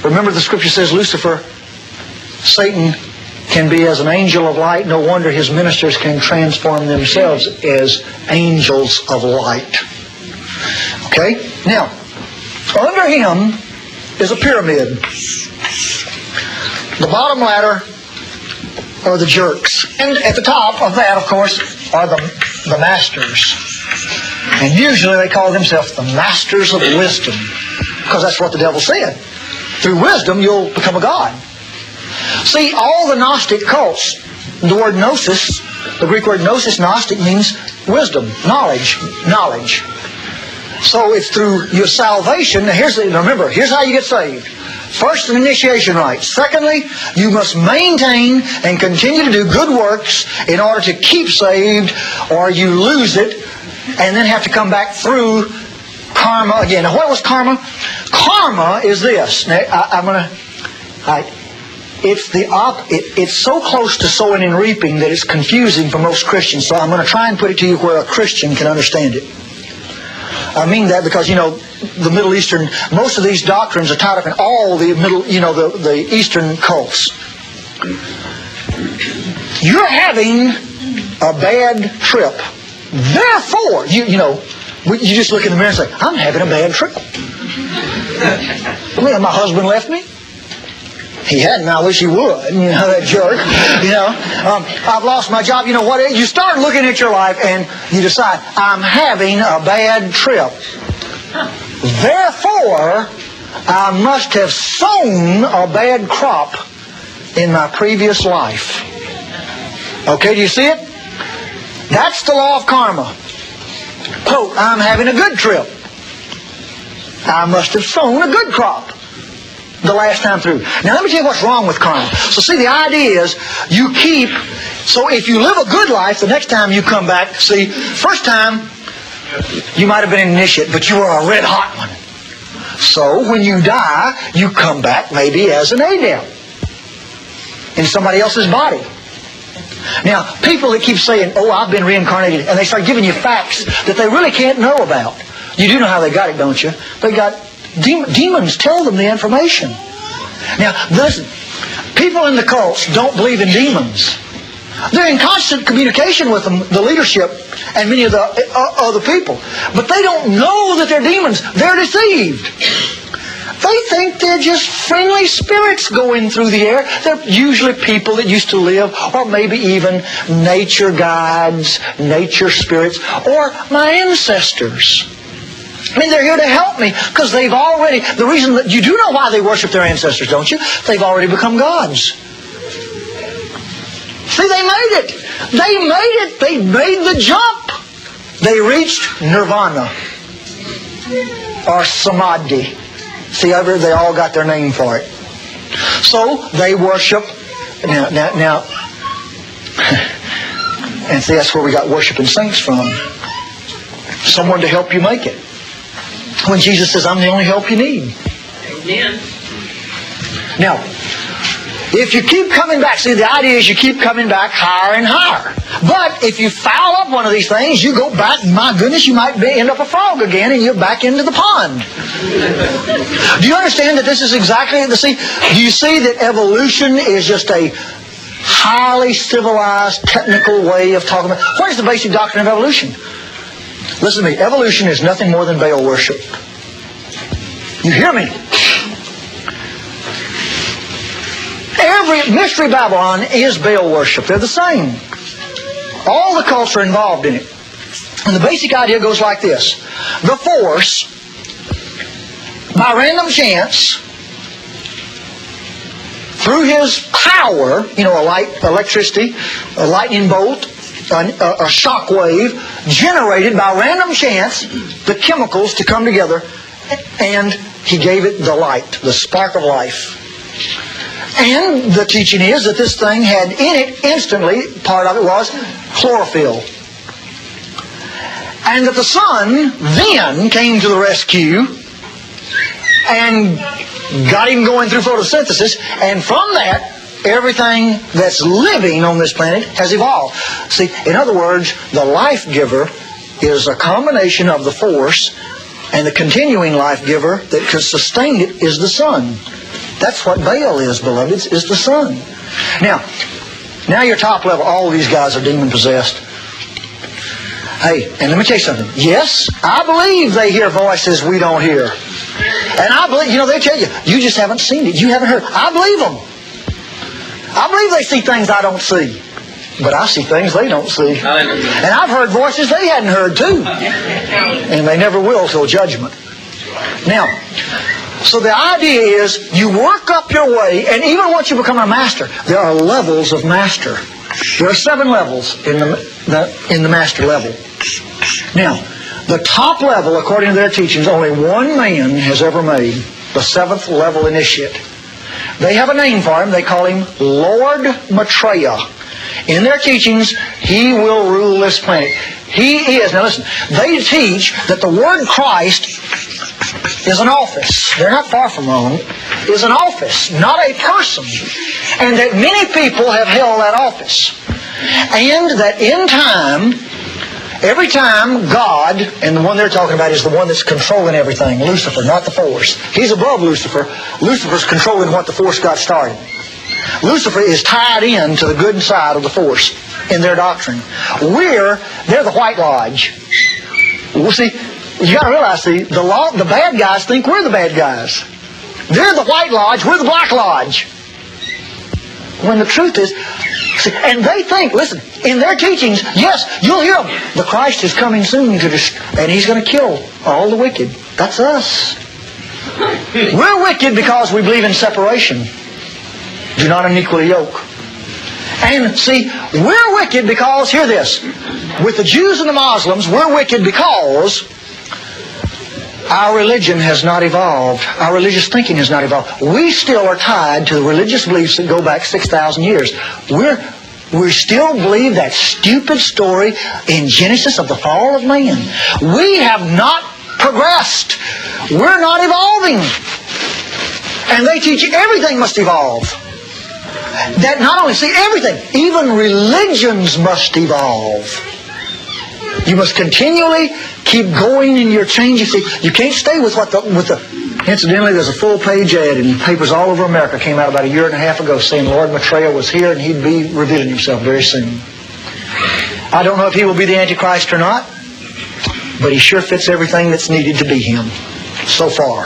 Remember the scripture says Lucifer, Satan, can be as an angel of light. No wonder his ministers can transform themselves as angels of light. Okay? Now, under him is a pyramid. The bottom ladder are the jerks. And at the top of that, of course, are the masters. And usually they call themselves the masters of wisdom, because that's what the devil said. Through wisdom, you'll become a god. See, all the Gnostic cults, the word gnosis, the Greek word gnosis, Gnostic, means wisdom, knowledge. So it's through your salvation. Now remember, here's how you get saved. First, an initiation rite. Secondly, you must maintain and continue to do good works in order to keep saved, or you lose it and then have to come back through karma again. Now, what was karma? Karma is this. Now, it's so close to sowing and reaping that it's confusing for most Christians. So I'm going to try and put it to you where a Christian can understand it. I mean that because, the Middle Eastern, most of these doctrines are tied up in all the the Eastern cults. You're having a bad trip. Therefore, you just look in the mirror and say, I'm having a bad trip. My husband left me. He hadn't. I wish he would. That jerk. I've lost my job. You start looking at your life and you decide, I'm having a bad trip. Therefore, I must have sown a bad crop in my previous life. Okay, do you see it? That's the law of karma. Quote, I'm having a good trip. I must have sown a good crop the last time through. Now let me tell you what's wrong with karma. So see, the idea is so if you live a good life, the next time you come back, see, first time you might have been an initiate, but you were a red hot one. So when you die, you come back maybe as an Adam in somebody else's body. Now, people that keep saying, I've been reincarnated, and they start giving you facts that they really can't know about. You do know how they got it, don't you? They got demons tell them the information. Now, listen, people in the cults don't believe in demons. They're in constant communication with them, the leadership, and many of the other people. But they don't know that they're demons. They're deceived. They think they're just friendly spirits going through the air. They're usually people that used to live, or maybe even nature guides, nature spirits, or my ancestors. They're here to help me because they've already, the reason that you do know why they worship their ancestors, don't you? They've already become gods. See, they made it. They made the jump. They reached nirvana or samadhi. See, they all got their name for it. So they worship. Now, and see, that's where we got worshiping saints from. Someone to help you make it. When Jesus says, I'm the only help you need. Amen. Now, if you keep coming back, see, the idea is you keep coming back higher and higher. But if you foul up one of these things, you go back, my goodness, you might end up a frog again, and you're back into the pond. Do you understand that this is exactly the see? Do you see that evolution is just a highly civilized, technical way of talking about? What is the basic doctrine of evolution? Listen to me. Evolution is nothing more than Baal worship. You hear me? Every Mystery Babylon is Baal worship. They're the same. All the cults are involved in it. And the basic idea goes like this. The force, by random chance, through his power, electricity, a lightning bolt, a shock wave, generated by random chance the chemicals to come together, and he gave it the light, the spark of life. And the teaching is that this thing had in it instantly, part of it was chlorophyll. And that the sun then came to the rescue and got him going through photosynthesis, and from that, everything that's living on this planet has evolved. See, in other words, the life giver is a combination of the force, and the continuing life giver that can sustain it is the sun. That's what Baal is, beloved. It's the sun. Now your top level, all of these guys are demon-possessed. Hey, and let me tell you something. Yes, I believe they hear voices we don't hear. And I believe, they tell you, you just haven't seen it. You haven't heard. I believe them. I believe they see things I don't see. But I see things they don't see. And I've heard voices they hadn't heard too. And they never will till judgment. Now, so the idea is you work up your way, and even once you become a master, there are levels of master. There are 7 levels in the master level. Now, the top level, according to their teachings, only one man has ever made, the 7th level initiate. They have a name for him. They call him Lord Maitreya. In their teachings, he will rule this planet. He is. Now listen, they teach that the word Christ is an office. They're not far from wrong. Is an office, not a person. And that many people have held that office. And that in time, every time God, and the one they're talking about is the one that's controlling everything, Lucifer, not the force. He's above Lucifer. Lucifer's controlling what the force got started. Lucifer is tied in to the good side of the force in their doctrine. They're the White Lodge. Well, see, you got to realize, the bad guys think we're the bad guys. They're the White Lodge, we're the Black Lodge. When the truth is, see, and they think, listen, in their teachings, yes, you'll hear them. The Christ is coming soon and He's going to kill all the wicked. That's us. We're wicked because we believe in separation. Do not unequally yoke. And see, we're wicked because, hear this, with the Jews and the Muslims, we're wicked because our religion has not evolved. Our religious thinking has not evolved. We still are tied to the religious beliefs that go back 6,000 years. We still believe that stupid story in Genesis of the fall of man. We have not progressed. We're not evolving. And they teach everything must evolve. That not only, see, everything, even religions must evolve. You must continually keep going in your changes. See, you can't stay with incidentally, there's a full-page ad in papers all over America, came out about a year and a half ago, saying Lord Maitreya was here and he'd be revealing himself very soon. I don't know if he will be the Antichrist or not, but he sure fits everything that's needed to be him so far.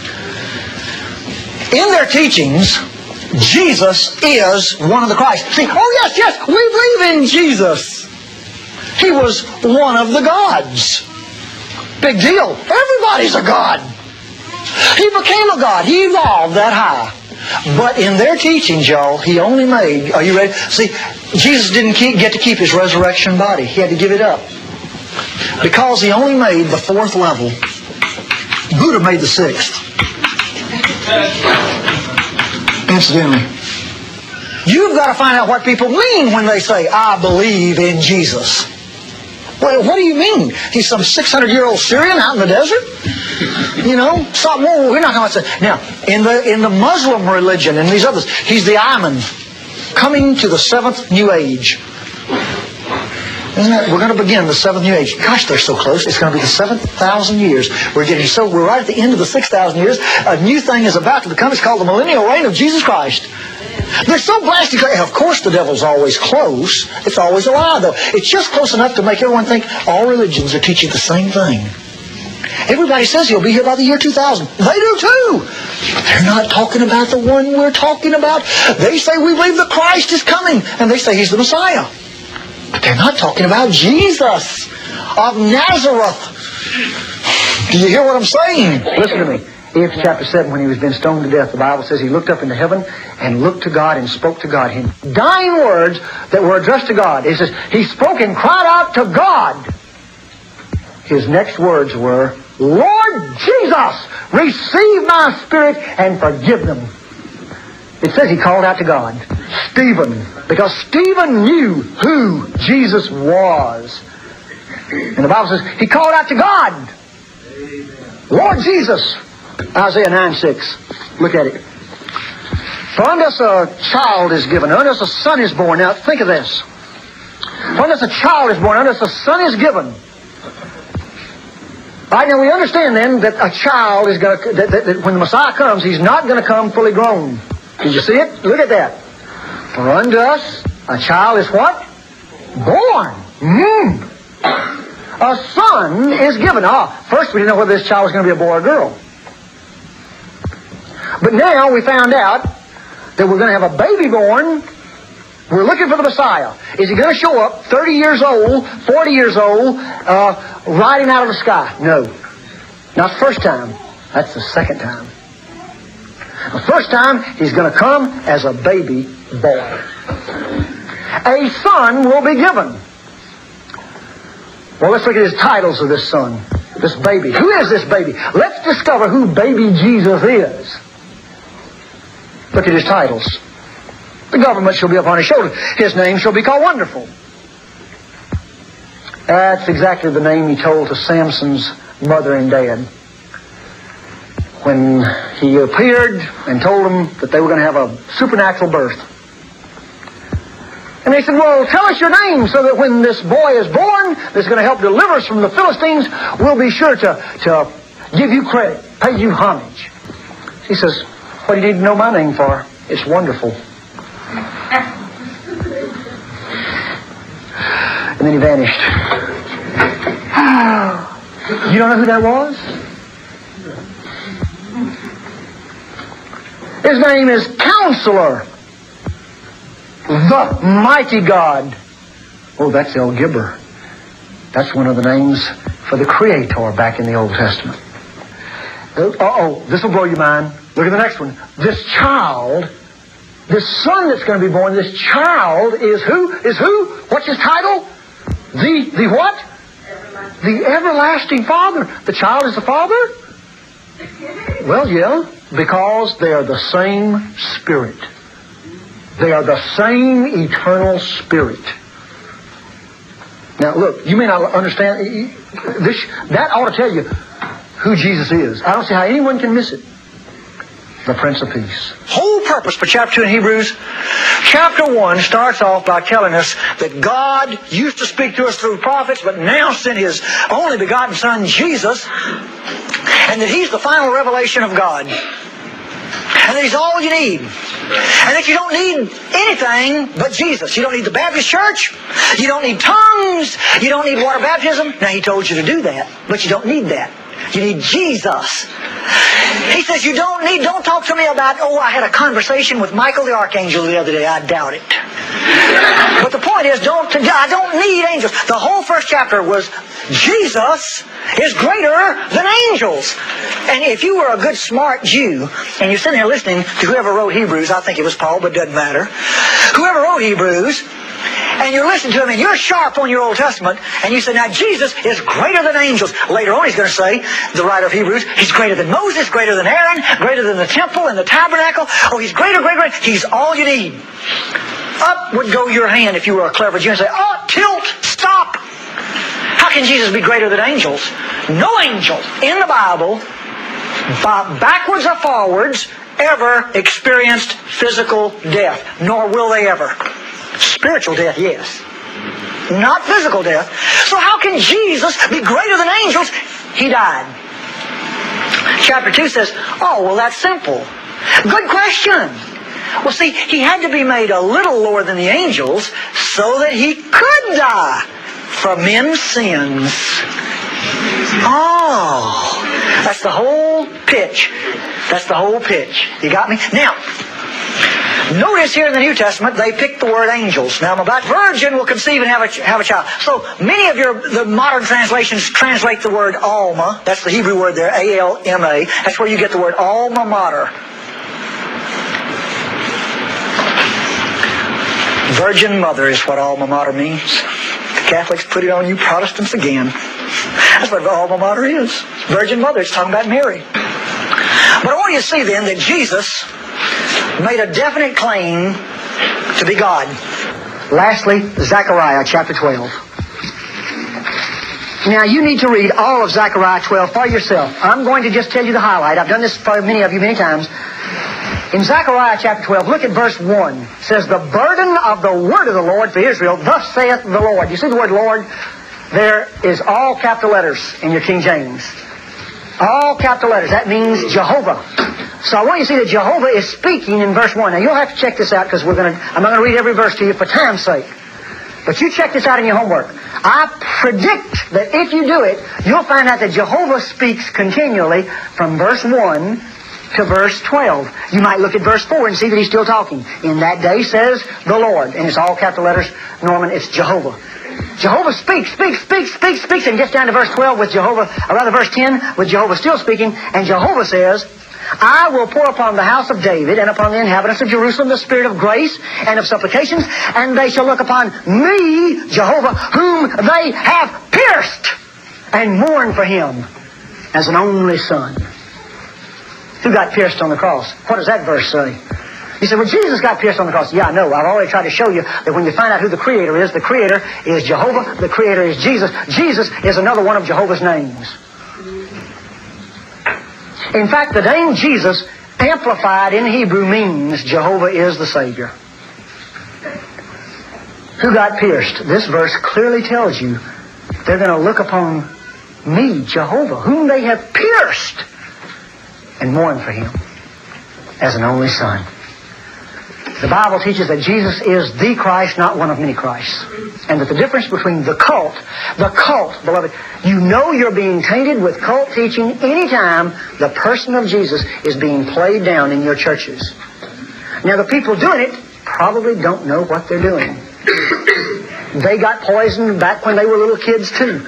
In their teachings, Jesus is one of the Christ. See, oh yes, we believe in Jesus. He was one of the gods. Big deal. Everybody's a god. He became a god. He evolved that high. But in their teachings, y'all, He only made, are you ready? See, Jesus didn't get to keep His resurrection body. He had to give it up. Because He only made the 4th level. Buddha made the 6th. Incidentally, you've got to find out what people mean when they say, I believe in Jesus. Well, what do you mean? He's some 600-year-old Syrian out in the desert? We're not going to say. Now, in the Muslim religion and these others, he's the Imam, coming to the 7th New Age. We're going to begin the 7th New Age. Gosh, they're so close. It's going to be the 7,000 years. We're right at the end of the 6,000 years. A new thing is about to become. It's called the millennial reign of Jesus Christ. They're so blasted. Of course the devil's always close. It's always a lie, though. It's just close enough to make everyone think all religions are teaching the same thing. Everybody says he'll be here by the year 2000. They do too. But they're not talking about the one we're talking about. They say we believe the Christ is coming. And they say He's the Messiah. But they're not talking about Jesus of Nazareth. Do you hear what I'm saying? Listen to me. Acts chapter 7, when He was being stoned to death, the Bible says He looked up into heaven and looked to God and spoke to God. His dying words that were addressed to God. It says, He spoke and cried out to God. His next words were, Lord Jesus, receive my spirit and forgive them. It says He called out to God. Stephen, because Stephen knew who Jesus was. And the Bible says He called out to God. Lord Jesus. Isaiah 9:6. Look at it. For unto us a child is given, unto us a son is born. Now think of this. Unto us a child is born, unto us a son is given. All right, now we understand then that a child is going to, that when the Messiah comes, He's not going to come fully grown. Did you see it? Look at that. For unto us a child is what? Born. A son is given. First we didn't know whether this child was going to be a boy or a girl. But now we found out that we're going to have a baby born. We're looking for the Messiah. Is He going to show up 30 years old, 40 years old, riding out of the sky? No. Not the first time. That's the second time. The first time, He's going to come as a baby boy. A son will be given. Well, let's look at his titles of this son, this baby. Who is this baby? Let's discover who baby Jesus is. Look at his titles. The government shall be upon his shoulders. His name shall be called Wonderful. That's exactly the name He told to Samson's mother and dad when he appeared and told them that they were going to have a supernatural birth. And they said, well, tell us your name so that when this boy is born that's going to help deliver us from the Philistines, we'll be sure to give you credit, pay you homage. He says, what do you need to know my name for? It's Wonderful. And then he vanished. You don't know who that was? His name is Counselor, the Mighty God. Oh, that's El Gibber. That's one of the names for the Creator back in the Old Testament. This will blow your mind. Look at the next one. This child, this son that's going to be born, this child is who? Is who? What's his title? The what? The Everlasting Father. The child is the Father? Well, yeah, because they are the same Spirit. They are the same eternal Spirit. Now, look, you may not understand this. That ought to tell you who Jesus is. I don't see how anyone can miss it. The Prince of Peace. Whole purpose for chapter 2 in Hebrews. Chapter 1 starts off by telling us that God used to speak to us through prophets, but now sent His only begotten Son, Jesus, and that He's the final revelation of God. And that He's all you need. And that you don't need anything but Jesus. You don't need the Baptist church. You don't need tongues. You don't need water baptism. Now, He told you to do that, but you don't need that. You need Jesus. He says you don't talk to me about, I had a conversation with Michael the Archangel the other day. I doubt it. But the point is, I don't need angels. The whole first chapter was Jesus is greater than angels. And if you were a good, smart Jew, and you're sitting there listening to whoever wrote Hebrews, I think it was Paul, but it doesn't matter. Whoever wrote Hebrews, and you're listening to him, and you're sharp on your Old Testament, and you say, now Jesus is greater than angels. Later on, he's going to say, the writer of Hebrews, He's greater than Moses, greater than Aaron, greater than the temple and the tabernacle. Oh, He's greater. He's all you need. Up would go your hand if you were a clever Jew and say, tilt, stop. How can Jesus be greater than angels? No angel in the Bible, backwards or forwards, ever experienced physical death, nor will they ever. Spiritual death, yes. Not physical death. So how can Jesus be greater than angels? He died. Chapter 2 says, that's simple. Good question. Well, see, He had to be made a little lower than the angels so that He could die for men's sins. That's the whole pitch. That's the whole pitch. You got me? Now, notice here in the New Testament, they picked the word angels. Now, about virgin will conceive and have a child. So, many of the modern translations translate the word Alma. That's the Hebrew word there, A-L-M-A. That's where you get the word alma mater. Virgin Mother is what alma mater means. The Catholics put it on you Protestants again. That's what alma mater is. Virgin Mother. It's talking about Mary. But I want you to see then that Jesus made a definite claim to be God. Lastly, Zechariah chapter 12. Now you need to read all of Zechariah 12 for yourself. I'm going to just tell you the highlight. I've done this for many of you many times. In Zechariah chapter 12, look at verse 1. It says, the burden of the word of the Lord for Israel, thus saith the Lord. You see the word Lord? there is all capital letters in your King James. All capital letters. That means Jehovah. So I want you to see that Jehovah is speaking in verse 1. Now you'll have to check this out because I'm not going to read every verse to you for time's sake. But you check this out in your homework. I predict that if you do it, you'll find out that Jehovah speaks continually from verse 1 to verse 12. You might look at verse 4 and see that he's still talking. In that day says the Lord. And it's all capital letters. Norman, it's Jehovah. Jehovah speaks, and gets down to verse 12 with Jehovah, or rather verse 10 with Jehovah still speaking. And Jehovah says, I will pour upon the house of David and upon the inhabitants of Jerusalem the spirit of grace and of supplications, and they shall look upon me, Jehovah, whom they have pierced, and mourn for him as an only son. Who got pierced on the cross? What does that verse say? You say, well, Jesus got pierced on the cross. Yeah, I know. I've already tried to show you that when you find out who the Creator is Jehovah, the Creator is Jesus. Jesus is another one of Jehovah's names. In fact, the name Jesus, amplified in Hebrew, means Jehovah is the Savior. Who got pierced? This verse clearly tells you they're going to look upon me, Jehovah, whom they have pierced, and mourn for him as an only son. The Bible teaches that Jesus is the Christ, not one of many Christs. And that the difference between the cult, beloved, you know you're being tainted with cult teaching anytime the person of Jesus is being played down in your churches. Now the people doing it probably don't know what they're doing. They got poisoned back when they were little kids too.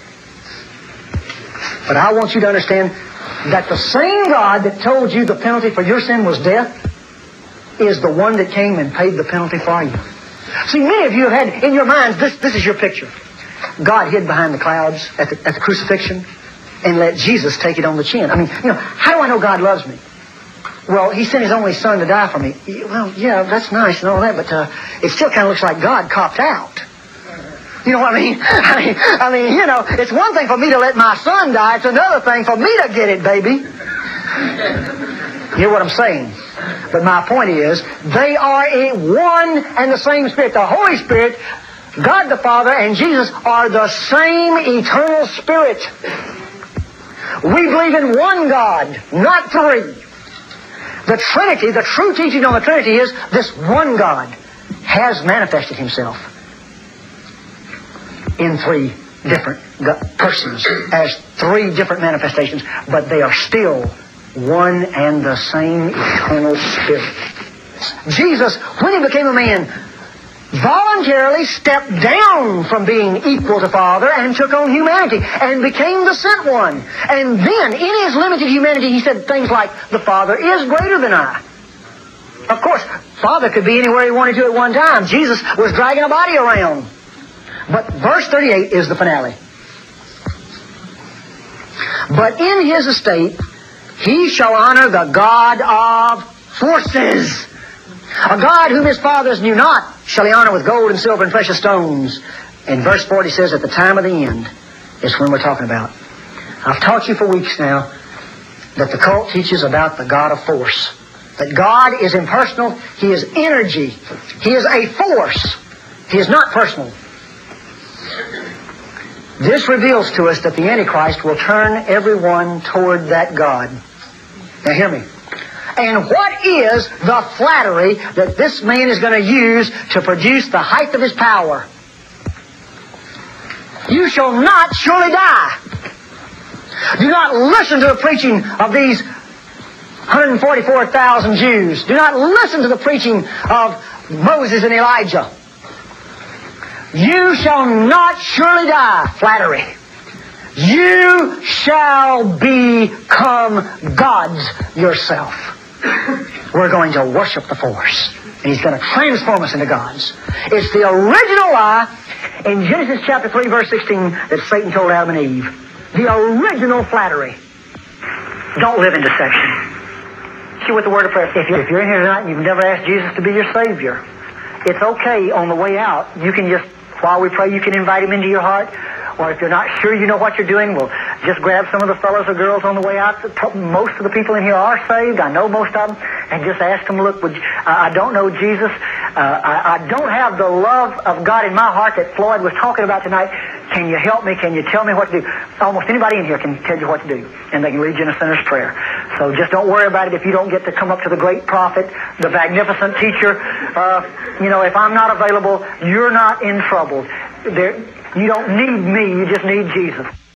But I want you to understand that the same God that told you the penalty for your sin was death is the one that came and paid the penalty for you. See, many of you have had in your minds, this is your picture. God hid behind the clouds at the crucifixion and let Jesus take it on the chin. I mean, how do I know God loves me? Well, He sent His only Son to die for me. Well, yeah, that's nice and all that, but it still kind of looks like God copped out. You know what I mean? I mean, it's one thing for me to let my son die. It's another thing for me to get it, baby. You hear what I'm saying? But my point is, they are in one and the same Spirit. The Holy Spirit, God the Father, and Jesus are the same eternal Spirit. We believe in one God, not three. The Trinity, the true teaching on the Trinity is this one God has manifested Himself in three different persons as three different manifestations, but they are still one and the same eternal Spirit. Jesus, when He became a man, voluntarily stepped down from being equal to Father and took on humanity and became the sent one. And then, in His limited humanity, He said things like, the Father is greater than I. Of course, Father could be anywhere He wanted to at one time. Jesus was dragging a body around. But verse 38 is the finale. But in His estate, He shall honor the God of forces. A God whom His fathers knew not shall He honor with gold and silver and precious stones. And verse 40 says, at the time of the end is when we're talking about. I've taught you for weeks now that the cult teaches about the God of force. That God is impersonal. He is energy. He is a force. He is not personal. This reveals to us that the Antichrist will turn everyone toward that God. Now hear me. And what is the flattery that this man is going to use to produce the height of his power? You shall not surely die. Do not listen to the preaching of these 144,000 Jews. Do not listen to the preaching of Moses and Elijah. You shall not surely die. Flattery. You shall become gods yourself. We're going to worship the force. And He's going to transform us into gods. It's the original lie in Genesis chapter 3, verse 16 that Satan told Adam and Eve. The original flattery. Don't live in deception. See what the word of prayer. If you're in here tonight and you've never asked Jesus to be your Savior, it's okay on the way out. You can just, while we pray, you can invite Him into your heart. Or if you're not sure you know what you're doing, well, just grab some of the fellows or girls on the way out. Most of the people in here are saved. I know most of them. And just ask them, look, I don't know Jesus. I don't have the love of God in my heart that Floyd was talking about tonight. Can you help me? Can you tell me what to do? Almost anybody in here can tell you what to do, and they can lead you in a sinner's prayer. So just don't worry about it if you don't get to come up to the great prophet, the magnificent teacher. If I'm not available, you're not in trouble. You don't need me, you just need Jesus.